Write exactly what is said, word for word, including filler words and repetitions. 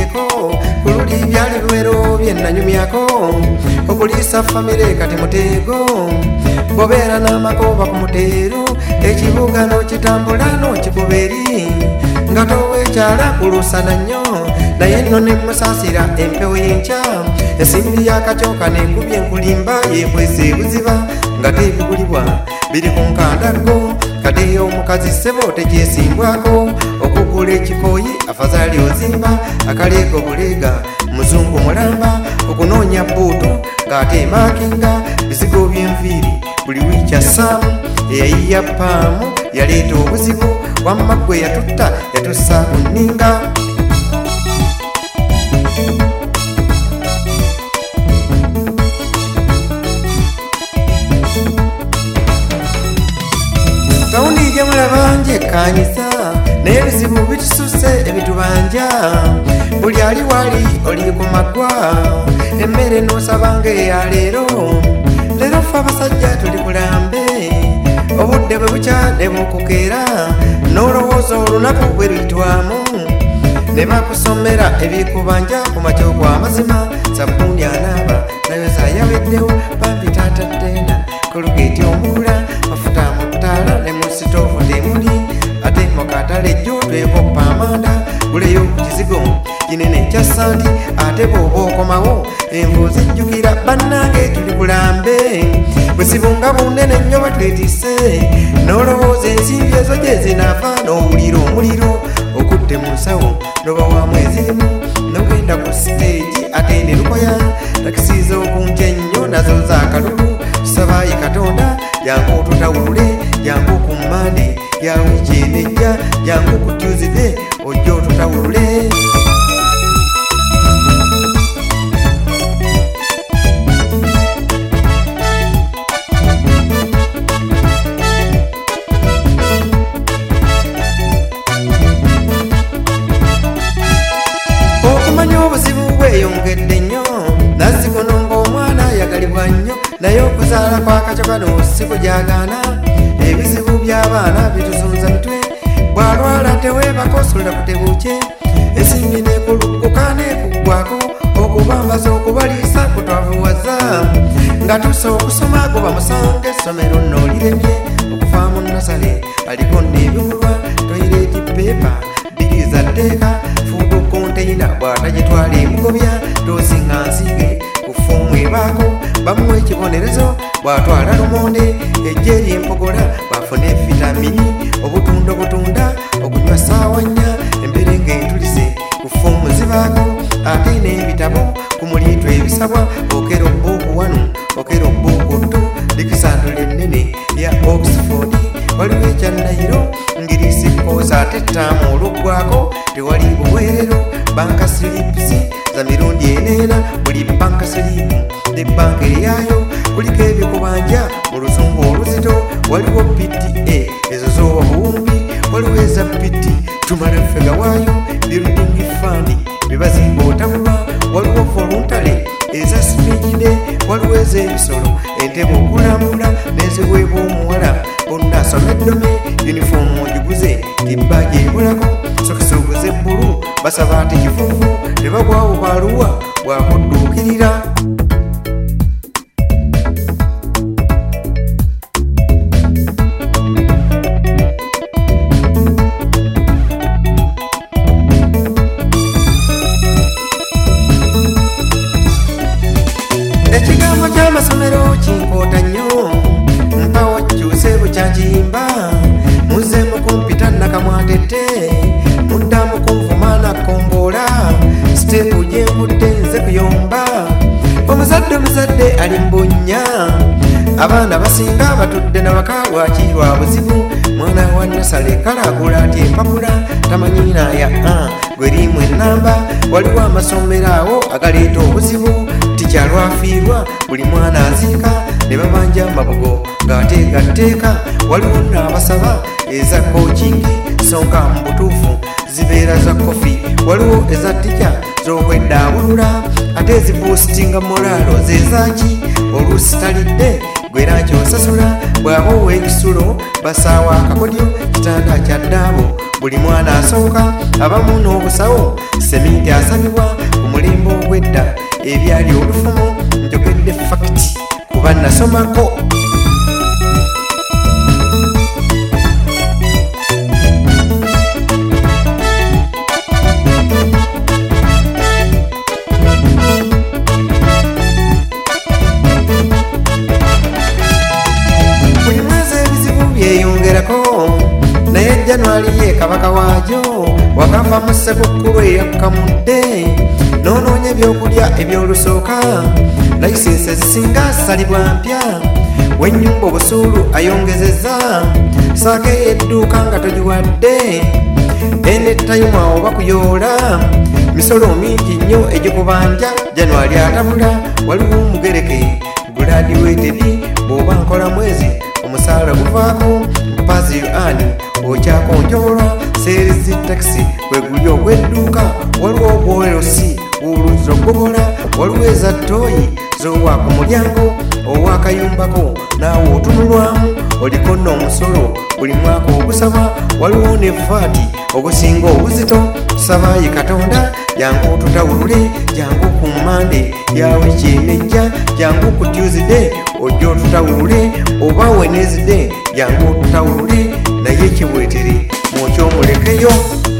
muteeko kululi byali biwero byennanyumyako okulisa famire kati muteego bobeera n'amakoba ku muteeru ekibuga n'okitambula n'okikuba eri nga toweekyala kulusana nnyo naye nno ne musaasira empewo y'enkya ensimbi y'akacooka n'ekubye enkulimba yeekwese ebuziba nga teebigulibwa biri ku nkandago kati omukazi ssebo tekyesimbwako okugula ekikooyi afazaali ozimba akaleega obuleega muzungu mulamba okunoonya buutu ng'ate maakinga bizigo by'enviiri buli wiiki assaamu eyayiya paamu yaleeta obuzibu wamma gwe yatutta yatussa ku nninga tawundi gye mulaba njekkanyisa naye ebizibu bitususe ebitubanja buli ali wali oli ku maggwa emmere n'osabanga eya leero leero ffe abasajja tuli kulambe obudde bwe bukya ne bukukeera n'olowooza olunaku bwe luyitwamu ne bakusomera ebikubanja ku makyo kw'amazima sabbuuni anaaba nayo zaayaweddewo bambi taataddena kolugeti omugula mafuta mu ttaala ne mu sitoofu temuli ate mu katale jjo twekoppa amanda guleyo ku kizigo kinene ekya santi ate bw'oba okomawo envu zijjukira bannange tuli kulambe buzibu nga bunene nnyo batwetise n'olowooza ensimbi ezo gye zinaafa n'owulira omuliro okutte mu nsawo n'obawaamu ezirimu n'ogenda ku siteegi ate ne lukoya takisiiza okunca ennyo nazo za kalulu tusabaayi katonda jangu otutawulule jangu ku mmande ya wiiki enejja jangu ku tyuzide ojja otutawulule okumanya obuzibu bweyongedde nnyo nazzikono ng'omwana ayagalibwa nnyo naye okuzaala kwakacyo kano si kujagaana ebizibu by'abaana bituzunza mitwe bw'alwala teweebako osulira kutebuukye ensimbi nekulugguka neekuggwako okubambaza okubaliisa kutwavuwaza nga tusa okusoma kuba musange essomero nnooliremye okuvaamu nasale aliko n'ebibulwa toyireti peepa bbiri za ddeeka fuudu konteyina bw'atagitwala emugobya toosinga nsige ku foomu ebaako bamuwa ekibonerezo bw'atwala lumonde ejje ly'empogola bw'afuna vitamini obutunda obutunda okunywa saawa nnya embere ng'entulise ku foomu zibaako ate n'ebitabo ku muliitwa ebisabwa okera obbuuku wano okera obbuuku ttu likisandula ennene ya oxford waliwo ekya nayiro ngiriisi koosa ate ttaamu oluggwako tewali buweerero banka silipisi za mirundi eneena buli banka silipu ne banka eryayo kuliko ebikubanja mu luzungu oluzito waliwo P T A ezo z'obuwumbi waliwo eza P T tumala ffega waayo building fund bebazimba otabulwa waliwo voluntary eza simijide waliwo ez'ebisolo entebe okulamula n'eziweebwa omuwala bonna asoma eddome yunifoomu ogiguze tibbaji ebulako sokisi oguze bbulu basaba ati kifuufu tebagwawo bwaluwa bwakudduukirira ekigambo ky'amasomero kinkoota nnyo mpawo kyuse bukyakiyimba muze mukumpita nakamwatette muddamu kunvuma nakomboola siteepu gyenvudde nze kuyomba omuzadde omuzadde ali mbunnya abaana basinga batudde nabaka lwaki lwa buzibu mwana wa nasale kalagula ati empapula tamanyiina ya a gwerimu ennamba waliwo amasomero awo agaleeta obuzibu tikyalwafiirwa buli mwana aziika ne babanja mabugo ng'ateekateeka waliwo n'abasaba eza kokingi songa mu butuufu zibeera za kofi waliwo eza tica z'okweddaabulula ate ezibuusitinga moraalo zezaki oluusi talidde gwera kyosasula bw'aba ow'ekisulo basaawa akakodyo kitanda kya ddaabo buli mwana asooka abamu n'obusawo seminti asabibwa ku mulembe ogw'edda ebyali olufumo njogedde fakiti kuba nasomako. Buli mwezi ebizibu byeyongerako naye January ye kabaka waajo wakava mu ssekukkulu eyakkamudde n'onoonya ebyokulya ebyolusooka layisensi ezisinga asalibwa mpya w'ennyumba obusuulu ayongezezza saako ey'edduuka nga togiwadde enettayuma oba kuyoola misolo mingi nnyo egikubanja. January atabula waliwo omugereke guladiwetedi bw'oba nkola mwezi omusaala guvaako mpazi ani okyakonjolwa seerizi takisi kweguli ogw'edduuka waliwo obwolerosi oluzi ogogola waliwo eza ttooyi z'owa ku mulyango ow'akayumbako naawe otunulwamu oliko n'omusolo buli mwaka ogusaba waliwo ne vaati ogusinga obuzito. Tusabaayi Katonda jangu tutawulule jangu ku Mande ya wiiki enejja jangu ku Tuesday ojja otutawulule oba Wednesday jangu otutawulule naye kibwetere mwoky'omulekeyo.